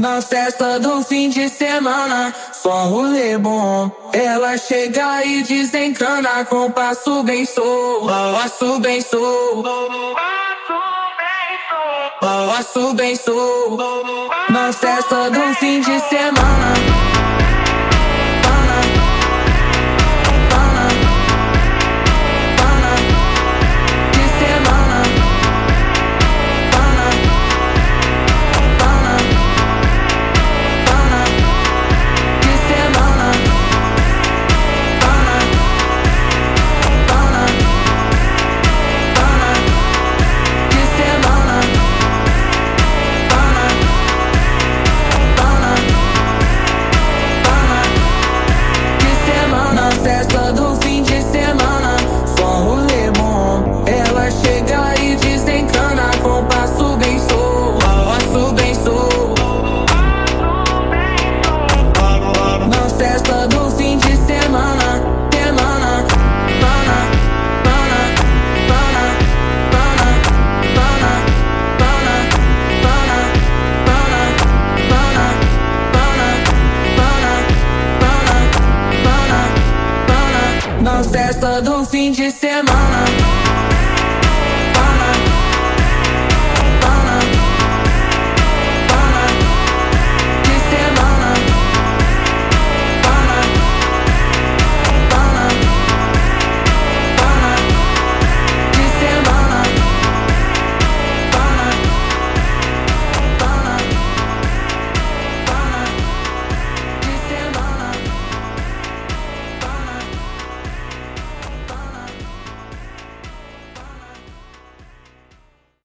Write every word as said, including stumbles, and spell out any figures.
Na festa do fim de semana, só rolê bom. Ela chega e desencana com passo bem solto, passo bem solto, passo bem solto. Na festa do fim de semana. Festa do fim de semana, só rolê bom. Ela chega e desencana com passo bem solto, passo bem solto. Na festa do fim de semana, semana, pana, pana, pana, pana, pana, pana, pana, pana, pana, pana, pana, pana, pana. Na festa do fim de semana.